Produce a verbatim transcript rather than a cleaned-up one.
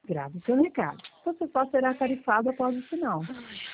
Grave seu recado. Você só será tarifado após o sinal.